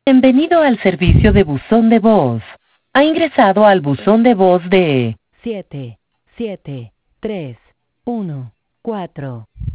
Bienvenido al servicio de buzón de voz. Ha ingresado al buzón de voz de 77314.